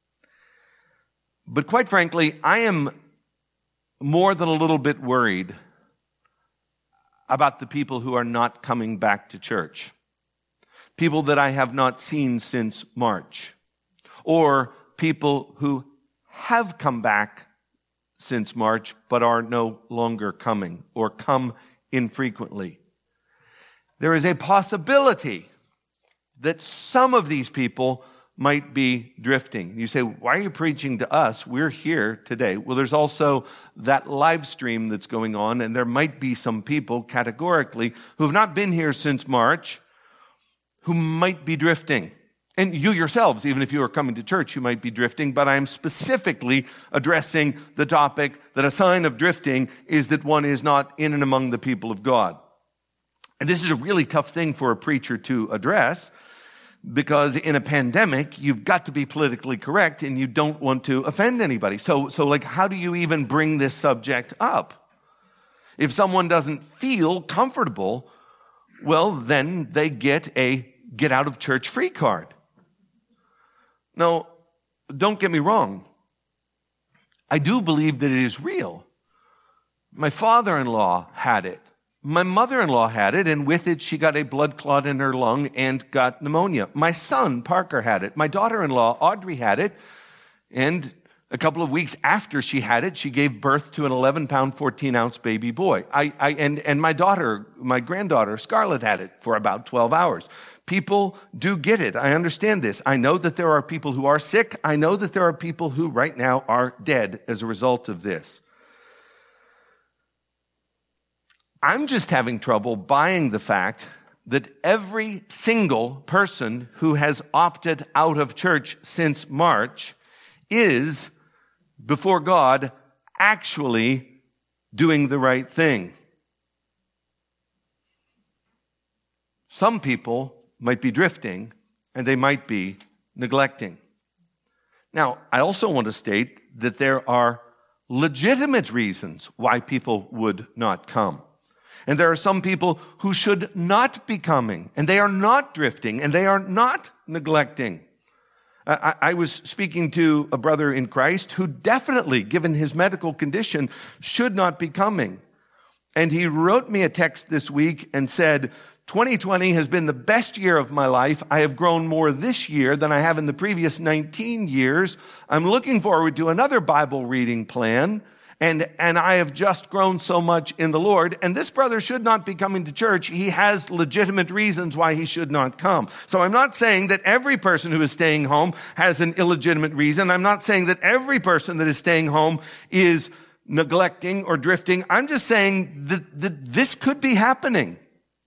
Speaker 1: But quite frankly, I am more than a little bit worried about the people who are not coming back to church. People that I have not seen since March. Or people who have come back since March but are no longer coming or come infrequently. There is a possibility that some of these people might be drifting. You say, why are you preaching to us? We're here today. Well, there's also that live stream that's going on, and there might be some people categorically who have not been here since March who might be drifting. And you yourselves, even if you are coming to church, you might be drifting, but I'm specifically addressing the topic that a sign of drifting is that one is not in and among the people of God. And this is a really tough thing for a preacher to address, because in a pandemic, you've got to be politically correct and you don't want to offend anybody. So, so like, how do you even bring this subject up? If someone doesn't feel comfortable, well, then they get a get out of church free card. Now, don't get me wrong. I do believe that it is real. My father-in-law had it. My mother-in-law had it, and with it, she got a blood clot in her lung and got pneumonia. My son, Parker, had it. My daughter-in-law, Audrey, had it. And a couple of weeks after she had it, she gave birth to an eleven pound, fourteen ounce baby boy. I, I, and, and my daughter, my granddaughter, Scarlett, had it for about twelve hours. People do get it. I understand this. I know that there are people who are sick. I know that there are people who right now are dead as a result of this. I'm just having trouble buying the fact that every single person who has opted out of church since March is, before God, actually doing the right thing. Some people might be drifting, and they might be neglecting. Now, I also want to state that there are legitimate reasons why people would not come. And there are some people who should not be coming, and they are not drifting, and they are not neglecting. I, I was speaking to a brother in Christ who definitely, given his medical condition, should not be coming. And he wrote me a text this week and said, twenty twenty has been the best year of my life. I have grown more this year than I have in the previous nineteen years. I'm looking forward to another Bible reading plan. And, and I have just grown so much in the Lord. And this brother should not be coming to church. He has legitimate reasons why he should not come. So I'm not saying that every person who is staying home has an illegitimate reason. I'm not saying that every person that is staying home is neglecting or drifting. I'm just saying that, that this could be happening.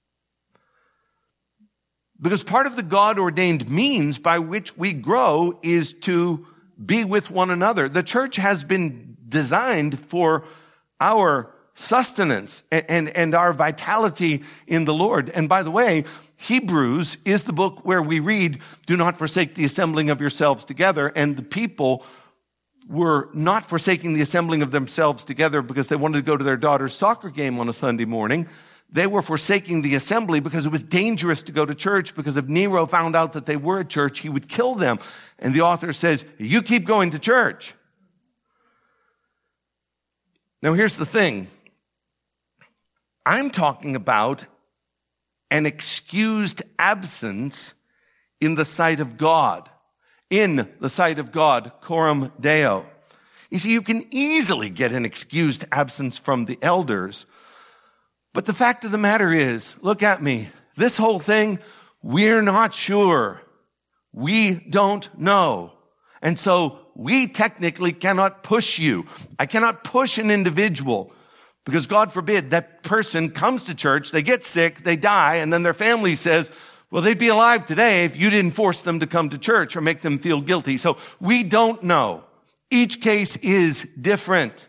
Speaker 1: Because part of the God-ordained means by which we grow is to be with one another. The church has been designed for our sustenance and, and, and our vitality in the Lord. And by the way, Hebrews is the book where we read, do not forsake the assembling of yourselves together. And the people were not forsaking the assembling of themselves together because they wanted to go to their daughter's soccer game on a Sunday morning. They were forsaking the assembly because it was dangerous to go to church, because if Nero found out that they were at church, he would kill them. And the author says, you keep going to church. Now, here's the thing. I'm talking about an excused absence in the sight of God. In the sight of God, coram Deo. You see, you can easily get an excused absence from the elders, But the fact of the matter is, look at me. This whole thing, we're not sure. We don't know. And so we technically cannot push you. I cannot push an individual because God forbid that person comes to church, they get sick, they die, and then their family says, well, they'd be alive today if you didn't force them to come to church or make them feel guilty. So we don't know. Each case is different.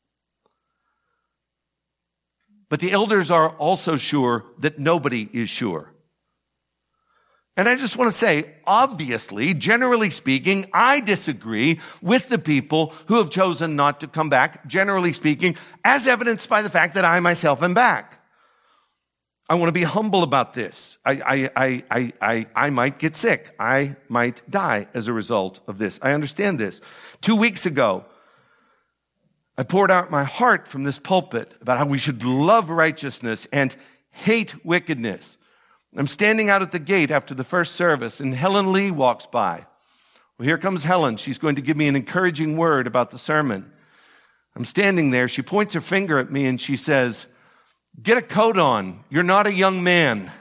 Speaker 1: But the elders are also sure that nobody is sure. And I just want to say, obviously, generally speaking, I disagree with the people who have chosen not to come back, generally speaking, as evidenced by the fact that I myself am back. I want to be humble about this. I, I, I, I, I, I might get sick. I might die as a result of this. I understand this. Two weeks ago, I poured out my heart from this pulpit about how we should love righteousness and hate wickedness. I'm standing out at the gate after the first service, and Helen Lee walks by. Well, here comes Helen. She's going to give me an encouraging word about the sermon. I'm standing there. She points her finger at me, and she says, get a coat on. You're not a young man.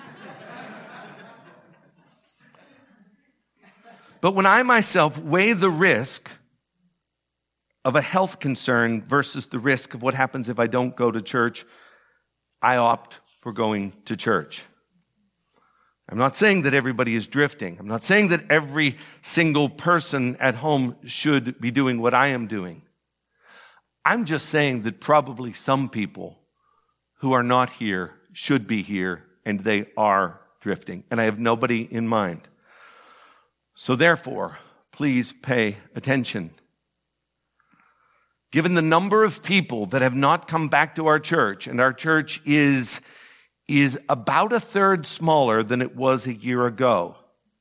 Speaker 1: But when I myself weigh the risk of a health concern versus the risk of what happens if I don't go to church, I opt for going to church. I'm not saying that everybody is drifting. I'm not saying that every single person at home should be doing what I am doing. I'm just saying that probably some people who are not here should be here, and they are drifting. And I have nobody in mind. So therefore, please pay attention. Given the number of people that have not come back to our church, and our church is is about a third smaller than it was a year ago,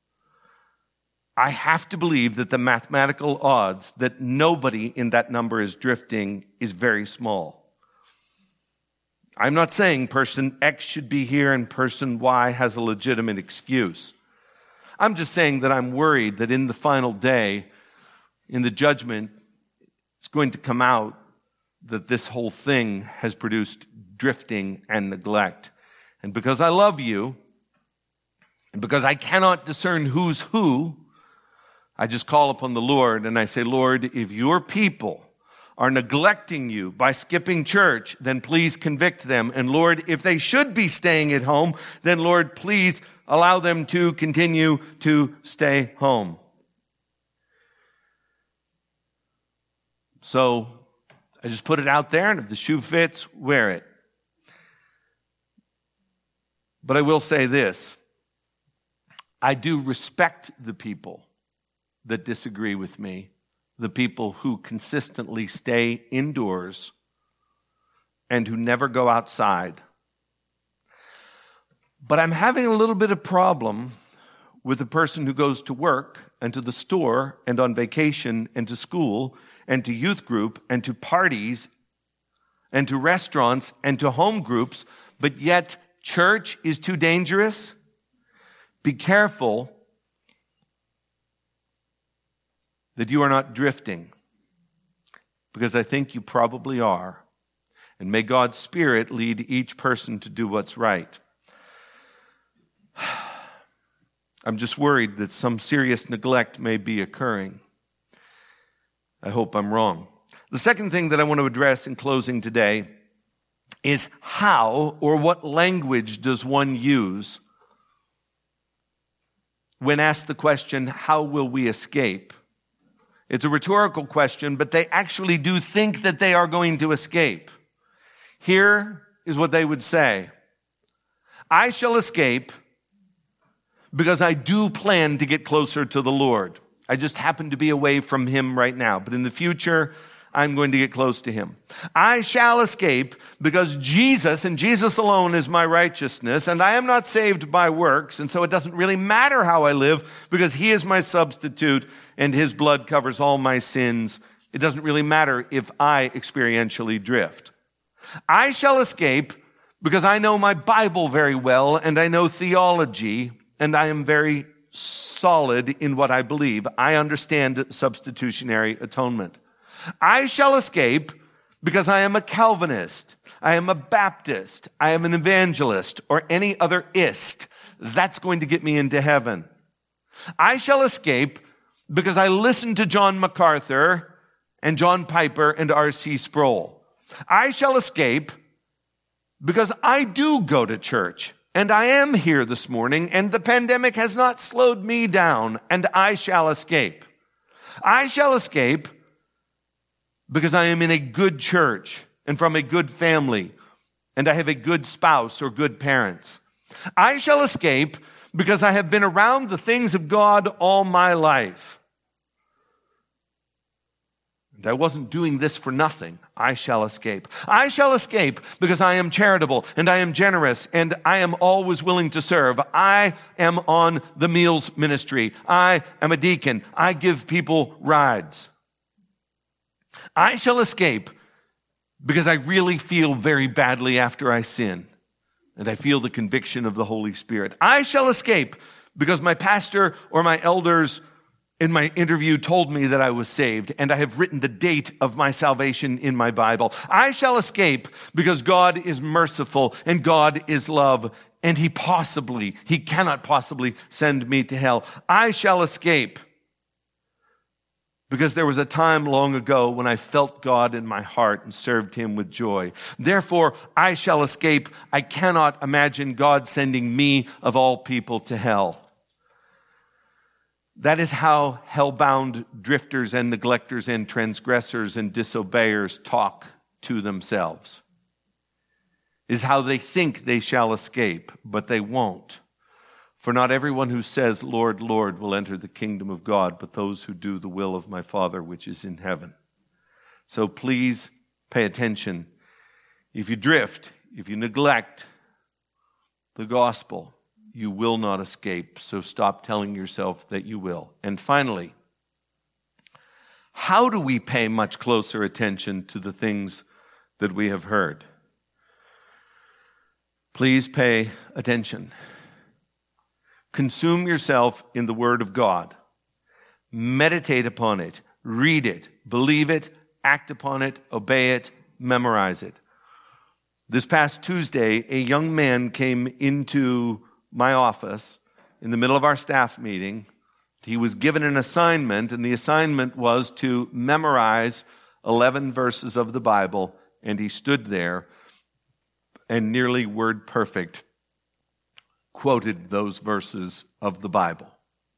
Speaker 1: I have to believe that the mathematical odds that nobody in that number is drifting is very small. I'm not saying person X should be here and person Y has a legitimate excuse. I'm just saying that I'm worried that in the final day, in the judgment, it's going to come out that this whole thing has produced drifting and neglect. And because I love you, and because I cannot discern who's who, I just call upon the Lord and I say, Lord, if your people are neglecting you by skipping church, then please convict them. And Lord, if they should be staying at home, then Lord, please allow them to continue to stay home. So I just put it out there, and if the shoe fits, wear it. But I will say this. I do respect the people that disagree with me, the people who consistently stay indoors and who never go outside. But I'm having a little bit of problem with the person who goes to work and to the store and on vacation and to school and to youth group and to parties and to restaurants and to home groups, but yet church is too dangerous. Be careful that you are not drifting, because I think you probably are. And may God's Spirit lead each person to do what's right. I'm just worried that some serious neglect may be occurring. I hope I'm wrong. The second thing that I want to address in closing today is how or what language does one use when asked the question, how will we escape? It's a rhetorical question, but they actually do think that they are going to escape. Here is what they would say. I shall escape because I do plan to get closer to the Lord. I just happen to be away from Him right now, but in the future, I'm going to get close to Him. I shall escape because Jesus and Jesus alone is my righteousness, and I am not saved by works, and so it doesn't really matter how I live because He is my substitute and His blood covers all my sins. It doesn't really matter if I experientially drift. I shall escape because I know my Bible very well and I know theology and I am very solid in what I believe. I understand substitutionary atonement. I shall escape because I am a Calvinist. I am a Baptist, I am an evangelist, or any other ist, that's going to get me into heaven. I shall escape because I listened to John MacArthur and John Piper and R C Sproul. I shall escape because I do go to church, and I am here this morning, and the pandemic has not slowed me down, and I shall escape. I shall escape because I am in a good church and from a good family, and I have a good spouse or good parents. I shall escape because I have been around the things of God all my life. And I wasn't doing this for nothing. I shall escape. I shall escape because I am charitable and I am generous and I am always willing to serve. I am on the meals ministry. I am a deacon. I give people rides. I shall escape because I really feel very badly after I sin, and I feel the conviction of the Holy Spirit. I shall escape because my pastor or my elders in my interview told me that I was saved, and I have written the date of my salvation in my Bible. I shall escape because God is merciful and God is love, and he possibly, he cannot possibly send me to hell. I shall escape because there was a time long ago when I felt God in my heart and served him with joy. Therefore, I shall escape. I cannot imagine God sending me, of all people, to hell. That is how hell-bound drifters and neglectors and transgressors and disobeyers talk to themselves. Is how they think they shall escape, but they won't. For not everyone who says, Lord, Lord, will enter the kingdom of God, but those who do the will of my Father which is in heaven. So please pay attention. If you drift, if you neglect the gospel, you will not escape. So stop telling yourself that you will. And finally, how do we pay much closer attention to the things that we have heard? Please pay attention. Consume yourself in the Word of God. Meditate upon it. Read it. Believe it. Act upon it. Obey it. Memorize it. This past Tuesday, a young man came into my office in the middle of our staff meeting. He was given an assignment, and the assignment was to memorize eleven verses of the Bible, and he stood there and nearly word perfect quoted those verses of the Bible.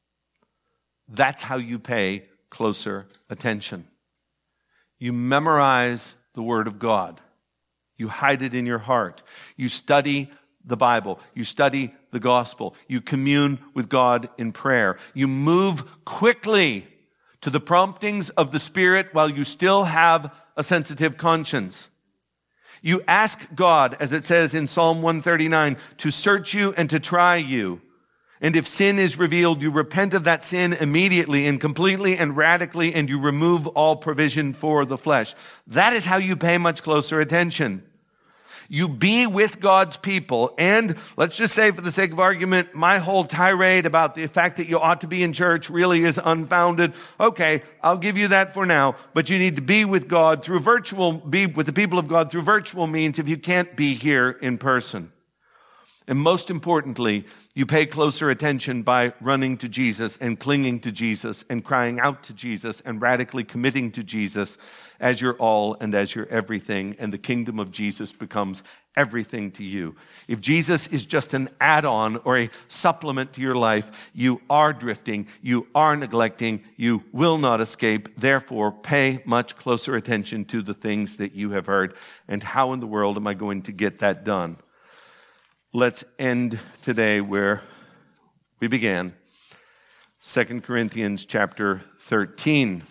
Speaker 1: That's how you pay closer attention. You memorize the Word of God. You hide it in your heart. You study the Bible. You study the gospel. You commune with God in prayer. You move quickly to the promptings of the Spirit while you still have a sensitive conscience. You ask God, as it says in Psalm one thirty-nine, to search you and to try you. And if sin is revealed, you repent of that sin immediately and completely and radically, and you remove all provision for the flesh. That is how you pay much closer attention. You be with God's people, and let's just say, for the sake of argument, my whole tirade about the fact that you ought to be in church really is unfounded. Okay, I'll give you that for now, but you need to be with God through virtual, be with the people of God through virtual means if you can't be here in person. And most importantly, you pay closer attention by running to Jesus and clinging to Jesus and crying out to Jesus and radically committing to Jesus as your all and as your everything, and the kingdom of Jesus becomes everything to you. If Jesus is just an add-on or a supplement to your life, you are drifting, you are neglecting, you will not escape. Therefore, pay much closer attention to the things that you have heard. And how in the world am I going to get that done? Let's end today where we began. Second Corinthians chapter thirteen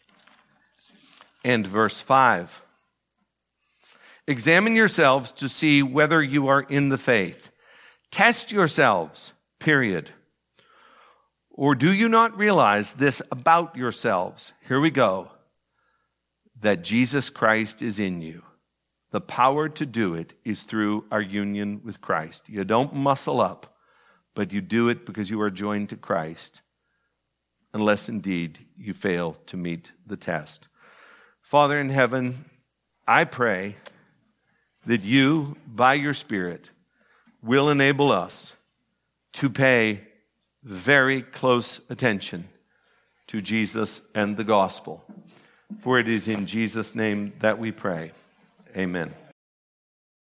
Speaker 1: and verse five. Examine yourselves to see whether you are in the faith. Test yourselves, period. Or do you not realize this about yourselves? Here we go. That Jesus Christ is in you. The power to do it is through our union with Christ. You don't muscle up, but you do it because you are joined to Christ, unless indeed you fail to meet the test. Father in heaven, I pray that you, by your Spirit, will enable us to pay very close attention to Jesus and the gospel. For it is in Jesus' name that we pray. Amen.